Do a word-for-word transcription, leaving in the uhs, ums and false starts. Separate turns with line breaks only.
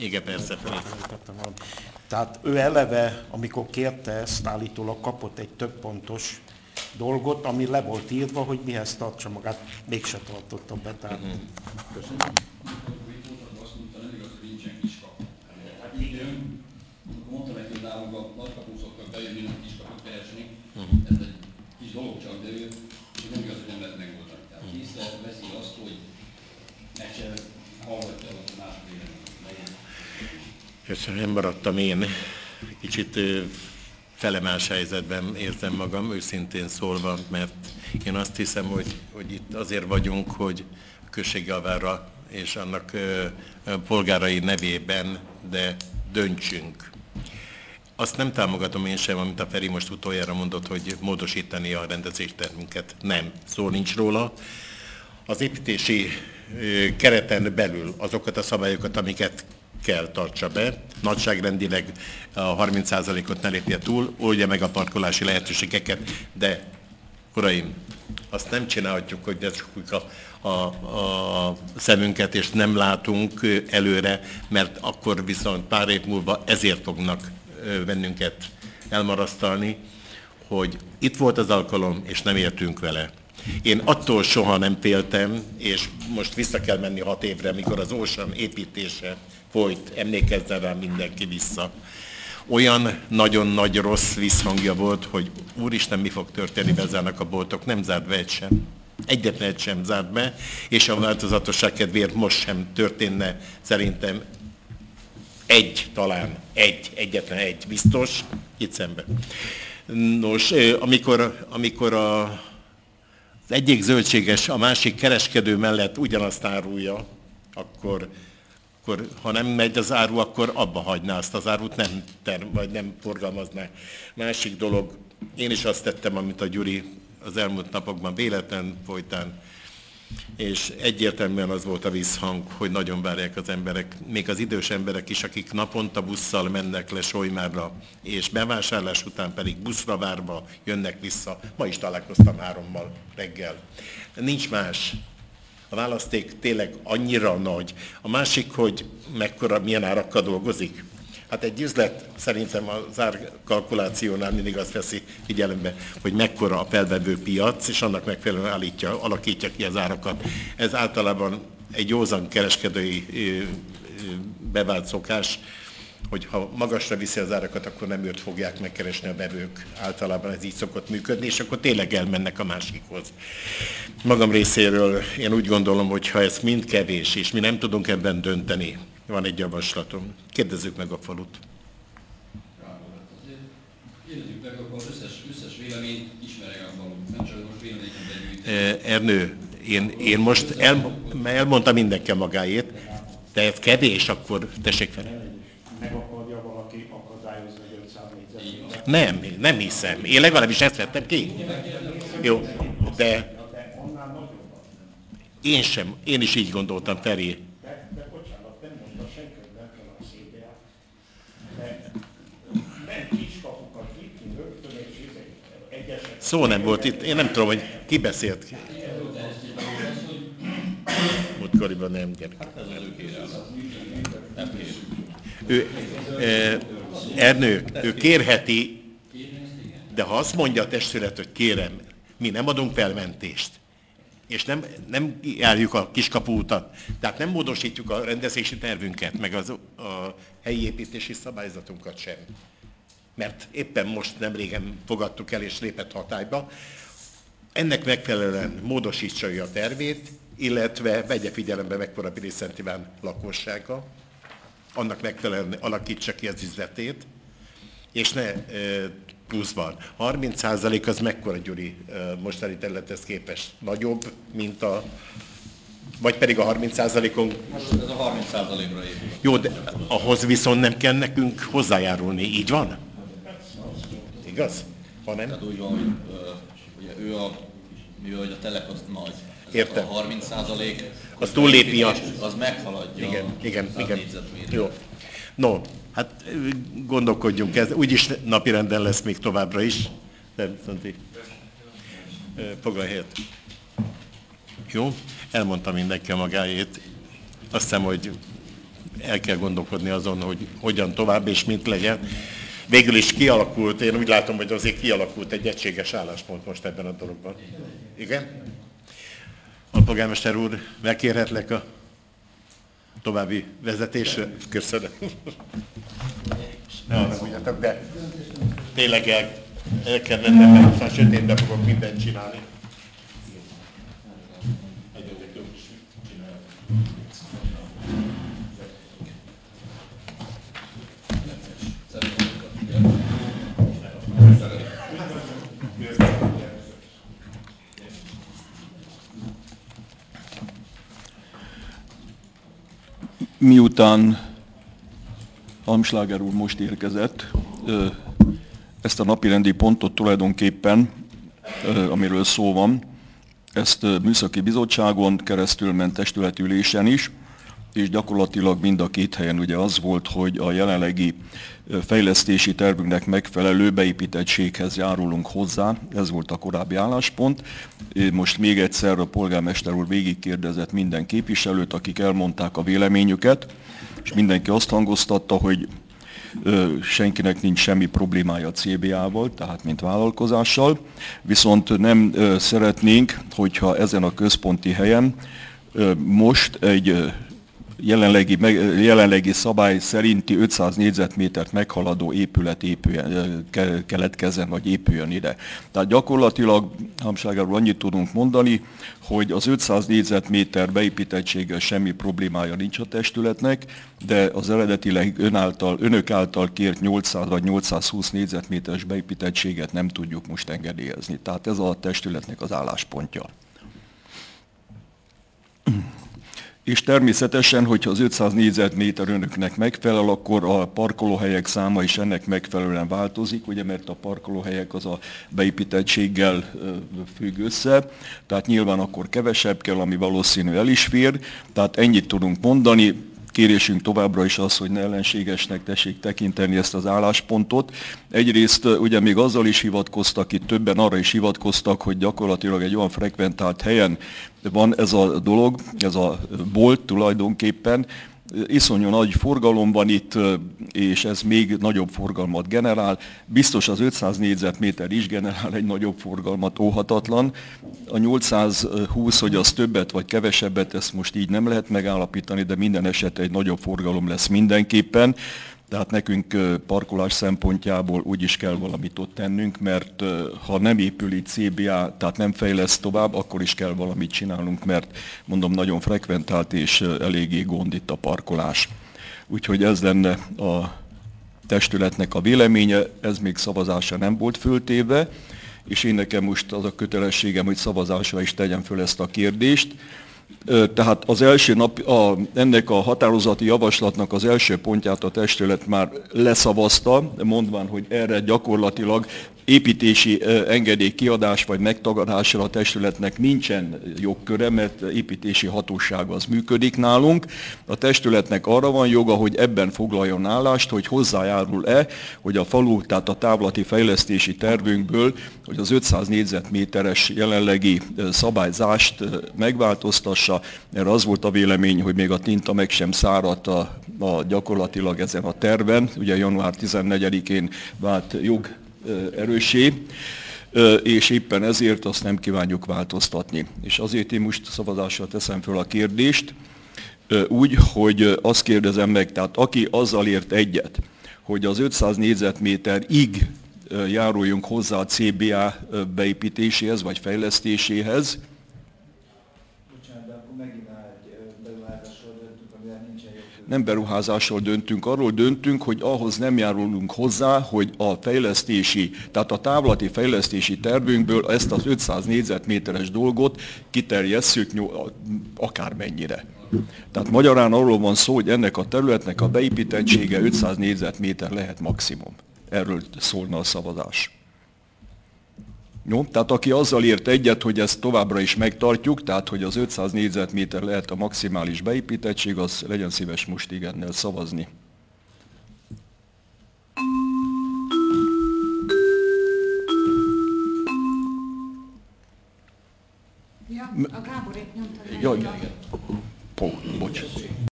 Igen, persze, Feri.
Tehát ő eleve, amikor kérte ezt, állítólag kapott egy több pontos dolgot, ami le volt írva, hogy mihez tartsa magát, mégse tartotta be. Tehát...
Uh-huh.
Köszönöm. Amikor itt voltak, azt mondta, nem igaz, hogy nincsen kiskapu. Hát így jön, amikor mondta neki, hogy nálunk a nagykapun szoktak bejönni, nem kiskaput keresni, uh-huh. Ez egy kis dolog csak, de ő, hogy nem igaz, hogy nem lehet megoldani. Tehát észre veszi azt, hogy meg se hallgatja a mások véleményét.
Köszönöm, nem maradtam én. Kicsit felemás helyzetben érzem magam, őszintén szólva, mert én azt hiszem, hogy, hogy itt azért vagyunk, hogy a községjavára és annak polgárai nevében, de döntsünk. Azt nem támogatom én sem, amit a Feri most utoljára mondott, hogy módosítani a rendezéstervünket. Nem, szó nincs róla. Az építési kereten belül azokat a szabályokat, amiket kell tartsa be, nagyságrendileg a harminc százalékot ne lépje túl, oldja meg a parkolási lehetőségeket, de uraim, azt nem csinálhatjuk, hogy becsukjuk a, a, a szemünket, és nem látunk előre, mert akkor viszont pár év múlva ezért fognak bennünket elmarasztalni, hogy itt volt az alkalom, és nem értünk vele. Én attól soha nem féltem, és most vissza kell menni hat évre, mikor az Ocean építése folyt, emlékezzen rá mindenki vissza. Olyan nagyon nagy rossz visszhangja volt, hogy úristen, mi fog történni, bezárnak a boltok, nem zárt be egy sem. Egyetlen egy sem zárt be, és a változatosság kedvéért most sem történne szerintem egy, talán egy, egyetlen egy biztos, itt szemben. Nos, amikor, amikor a, az egyik zöldséges a másik kereskedő mellett ugyanazt árulja, akkor, akkor ha nem megy az áru, akkor abba hagyná azt az árut, nem term, vagy nem forgalmazná. Másik dolog, én is azt tettem, amit a Gyuri az elmúlt napokban véletlen folytán, és egyértelműen az volt a visszhang, hogy nagyon várják az emberek, még az idős emberek is, akik naponta busszal mennek le Solymárra, és bevásárlás után pedig buszra várva jönnek vissza. Ma is találkoztam hárommal reggel. Nincs más. A választék tényleg annyira nagy. A másik, hogy mekkora, milyen árakkal dolgozik. Hát egy üzlet szerintem az árkalkulációnál mindig azt veszi figyelembe, hogy mekkora a felvevő piac, és annak megfelelően állítja, alakítja ki az árakat. Ez általában egy józan kereskedői bevált szokás, hogy ha magasra viszi az árakat, akkor nem őt fogják megkeresni a vevők. Általában ez így szokott működni, és akkor tényleg elmennek a másikhoz. Magam részéről én úgy gondolom, hogy ha ez mind kevés, és mi nem tudunk ebben dönteni, van egy javaslatom. Kérdezzük meg a falut.
Kérdezzük meg, akkor az összes, összes véleményt ismerje a falu. Nem csak most véleményeket begyűjteni.
Ernő, én, én most el, elmondtam mindenki a magáét, de ez kevés, akkor tessék fel.
Meg akarja valaki akadályozni, hogy ötszáz négyzetméter?
Nem, nem hiszem. Én legalábbis ezt vettem ki. Jó, de
De annál nagyobbat nem.
én sem, én is így gondoltam, Feri.
De, de bocsánat, nem mondta senki, hogy nem kell a cé bé á. De nem kiskapukat nyitni rögtön, és izé, egyesek...
Szó nem volt itt, én nem tudom, hogy ki beszélt.
Erről terjesztésben volt az, hogy...
Múltkoriban nem, gyerek.
Hát ez az ő kérelme. Nem kérjük.
Ő, e, Ernő, ő kérheti, de ha azt mondja a testület, hogy kérem, mi nem adunk felmentést, és nem, nem járjuk a kiskapu utat, tehát nem módosítjuk a rendezési tervünket, meg az, a helyi építési szabályzatunkat sem. Mert éppen most nem régen fogadtuk el és lépett hatályba. Ennek megfelelően módosítsa a tervét, illetve vegye figyelembe, mekkora Pilis-Szent Iván lakossága, annak megfelelően alakítsa ki az üzletét, és ne e, pluszban. harminc százalék az mekkora, Gyuri, e, mostani területhez képest? Nagyobb, mint a... Vagy pedig a harminc százalékon...
Ez a harminc százalékra épül.
Jó, de ahhoz viszont nem kell nekünk hozzájárulni, így van? Igaz? Ha nem?
Tehát úgy van, hogy ö, ugye ő a, mivel hogy a telek az nagy, ez
Értem.
a harminc százalék,
Az túllépi a...
az meghaladja
Igen,
a
igen,
száz
igen.
négyzetmétert.
Jó. No, hát gondolkodjunk, ez úgyis napirenden lesz még továbbra is. Nem, Szanti. Foglalj helyet. Jó, elmondtam mindenki a magáét. Azt hiszem, hogy el kell gondolkodni azon, hogy hogyan tovább és mint legyen. Végül is kialakult, én úgy látom, hogy azért kialakult egy egységes álláspont most ebben a dologban. Igen? Alpolgármester úr, megkérhetlek a további vezetésre? Köszönöm. Ne haragudjatok, de tényleg el, el kell mennem, mert aztán sötétben fogok mindent csinálni.
Miután Halmschlager úr most érkezett, ezt a napirendi pontot tulajdonképpen, amiről szó van, ezt műszaki bizottságon keresztül ment testületi ülésen is, és gyakorlatilag mind a két helyen ugye az volt, hogy a jelenlegi fejlesztési tervünknek megfelelő beépítettséghez járulunk hozzá, ez volt a korábbi álláspont. Most még egyszer a polgármester úr végigkérdezett minden képviselőt, akik elmondták a véleményüket, és mindenki azt hangoztatta, hogy senkinek nincs semmi problémája a cé bé á-val, tehát mint vállalkozással, viszont nem szeretnénk, hogyha ezen a központi helyen most egy jelenlegi, jelenlegi szabály szerinti ötszáz négyzetmétert meghaladó épület épüljön, keletkezzen, vagy épüljön ide. Tehát gyakorlatilag, Halmschlager úr, annyit tudunk mondani, hogy az ötszáz négyzetméter beépítettséggel semmi problémája nincs a testületnek, de az eredetileg ön által, önök által kért nyolcszáz vagy nyolcszázhúsz négyzetméteres beépítettséget nem tudjuk most engedélyezni. Tehát ez a testületnek az álláspontja. És természetesen, hogyha az ötszáz négyzetméter önöknek megfelel, akkor a parkolóhelyek száma is ennek megfelelően változik, ugye, mert a parkolóhelyek az a beépítettséggel függ össze, tehát nyilván akkor kevesebb kell, ami valószínű el is fér, tehát ennyit tudunk mondani. Kérésünk továbbra is az, hogy ne ellenségesnek tessék tekinteni ezt az álláspontot. Egyrészt ugye még azzal is hivatkoztak, itt többen arra is hivatkoztak, hogy gyakorlatilag egy olyan frekventált helyen van ez a dolog, ez a bolt tulajdonképpen. Iszonyú nagy forgalom van itt, és ez még nagyobb forgalmat generál. Biztos az ötszáz négyzetméter is generál egy nagyobb forgalmat, óhatatlan. A nyolcszázhúsz, hogy az többet vagy kevesebbet, ezt most így nem lehet megállapítani, de minden esetre egy nagyobb forgalom lesz mindenképpen. Tehát nekünk parkolás szempontjából úgy is kell valamit ott tennünk, mert ha nem épül itt cé bé á, tehát nem fejleszt tovább, akkor is kell valamit csinálnunk, mert mondom, nagyon frekventált és eléggé gond itt a parkolás. Úgyhogy ez lenne a testületnek a véleménye, ez még szavazásra nem volt föltéve, és én nekem most az a kötelességem, hogy szavazásra is tegyem föl ezt a kérdést. Tehát az első nap, a, ennek a határozati javaslatnak az első pontját a testület már leszavazta, mondván, hogy erre gyakorlatilag építési engedély kiadás vagy megtagadásra a testületnek nincsen jogköre, mert építési hatóság az működik nálunk. A testületnek arra van joga, hogy ebben foglaljon állást, hogy hozzájárul-e, hogy a falu, tehát a távlati fejlesztési tervünkből, hogy az ötszáz négyzetméteres jelenlegi szabályzást megváltoztassa, mert az volt a vélemény, hogy még a tinta meg sem száradt a, a gyakorlatilag ezen a terven, ugye január tizennegyedikén vált jog erőssé, és éppen ezért azt nem kívánjuk változtatni. És azért én most szavazásra teszem föl a kérdést, úgy, hogy azt kérdezem meg, tehát aki azzal ért egyet, hogy az ötszáz négyzetméterig járuljunk hozzá a cé bé á beépítéséhez vagy fejlesztéséhez.
Bocsánat, de akkor megint egy beruházásról döntünk, amivel nincsen jogkörünk.
Nem beruházásról döntünk, arról döntünk, hogy ahhoz nem járulunk hozzá, hogy a fejlesztési, tehát a távlati fejlesztési tervünkből ezt az ötszáz négyzetméteres dolgot kiterjesszük akármennyire. Tehát magyarán arról van szó, hogy ennek a területnek a beépítettsége ötszáz négyzetméter lehet maximum. Erről szólna a szavazás. Jó? Tehát aki azzal ért egyet, hogy ezt továbbra is megtartjuk, tehát hogy az ötszáz négyzetméter lehet a maximális beépítettség, az legyen szíves most igennel szavazni.
Ja, a Gábor épp nyomta meg.
Ja, igen, igen.